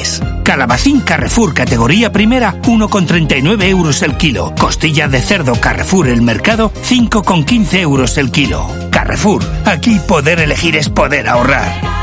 es. Calabacín Carrefour categoría primera, 1,39 euros el kilo. Costilla de cerdo Carrefour El Mercado, 5,15 euros el kilo. Carrefour, aquí poder elegir es poder ahorrar.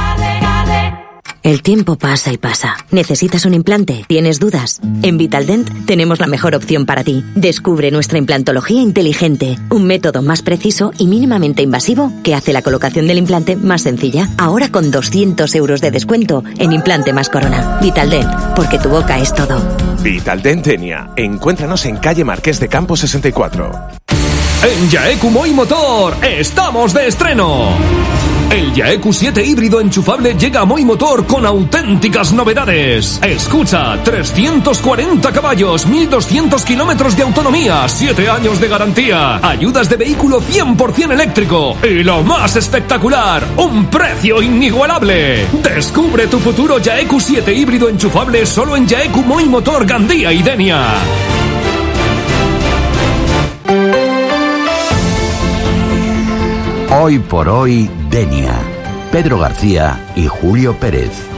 El tiempo pasa y pasa. ¿Necesitas un implante? ¿Tienes dudas? En Vitaldent tenemos la mejor opción para ti. Descubre nuestra implantología inteligente, un método más preciso y mínimamente invasivo que hace la colocación del implante más sencilla. Ahora con 200 euros de descuento en implante más corona. Vitaldent, porque tu boca es todo. Vitaldent Denia. Encuéntranos en calle Marqués de Campo 64. En Yaeku Moi Motor estamos de estreno. El Yaeku 7 híbrido enchufable llega a Moi Motor con auténticas novedades. Escucha, 340 caballos, 1200 kilómetros de autonomía, 7 años de garantía, ayudas de vehículo 100% eléctrico y lo más espectacular, un precio inigualable. Descubre tu futuro Yaeku 7 híbrido enchufable solo en Yaeku Moi Motor Gandía y Denia. Hoy por hoy, Denia. Pedro García y Julio Pérez.